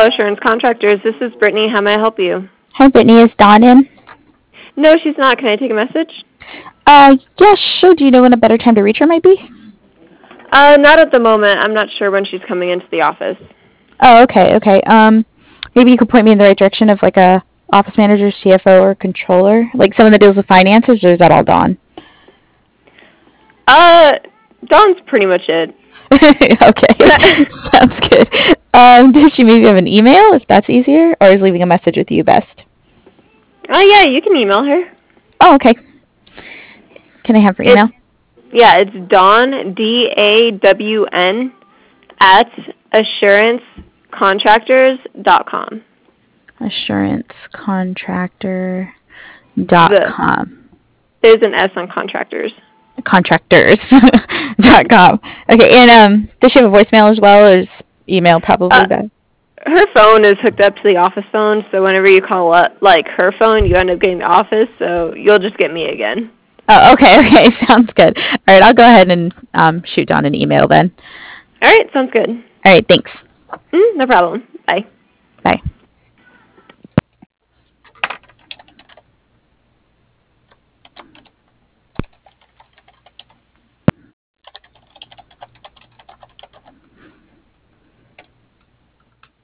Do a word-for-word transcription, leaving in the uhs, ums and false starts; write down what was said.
Hello, Assurance Contractors. This is Brittany. How may I help you? Hi, Brittany. Is Dawn in? No, she's not. Can I take a message? Uh, yeah, sure. Do you know when a better time to reach her might be? Uh, not at the moment. I'm not sure when she's coming into the office. Oh, okay, okay. Um, maybe you could point me in the right direction of like a office manager, C F O, or controller, like someone that deals with finances, or is that all Dawn? Uh, Dawn's pretty much it. Okay, sounds good. Um, does she maybe have an email if that's easier, or is leaving a message with you best? Oh, yeah, you can email her. Oh, okay. Can I have her email? It's, yeah, it's Dawn, D A W N, at assurance contractors dot com. assurance contractor dot com. There's an S on contractors. contractors dot com. Okay, and um, does she have a voicemail as well, or is email probably Uh, better? Her phone is hooked up to the office phone, so whenever you call up, like, her phone, you end up getting the office, so you'll just get me again. Oh, okay, okay, sounds good. All right, I'll go ahead and um, shoot Dawn an email then. All right, sounds good. All right, thanks. Mm, no problem. Bye. Bye.